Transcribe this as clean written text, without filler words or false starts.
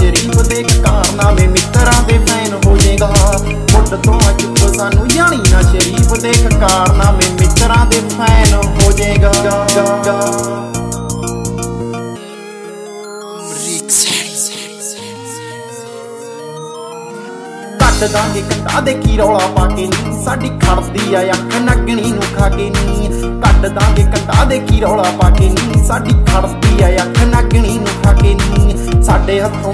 ਸ਼ਰੀਫ ਦੇਖ ਕਾਰਨਾਮੇ ਮਿੱਤਰਾਂ ਦੇ ਫੈਨ ਹੋ ਜਾਏਗਾ। ਮੁੱਢ ਤੋਂ ਚੁੱਪ ਸਾਨੂੰ ਜਾਣੀ ਨਾ ਸ਼ਰੀਫ ਦੇਖ ਕਾਰਨਾਮੇ ਮਿੱਤਰਾਂ ਦੇ ਫੈਨ ਹੋ ਜਾਏਗਾ। ਕੱਟ ਦਾਂਗੇ ਕੰਡਾ ਦੇ ਕੀ ਰੌਲਾ ਪਾ ਕੇ ਨੀ, ਸਾਡੀ ਖੜਦੀ ਆ ਅੱਖ ਨਗਣੀ ਨੂੰ ਖਾ ਕੇ ਨੀ। ਕੱਟ ਦਾਂਗੇ ਕੰਡਾ ਦੇ ਕੀ ਰੌਲਾ ਪਾ ਕੇ ਨੀ, ਸਾਡੀ ਖੜਦੀ ਆ ਅੱਖ ਨਗਣੀ ਨੂੰ ਖਾ ਕੇ ਨੀ। ਸਾਡੇ ਹੱਥੋਂ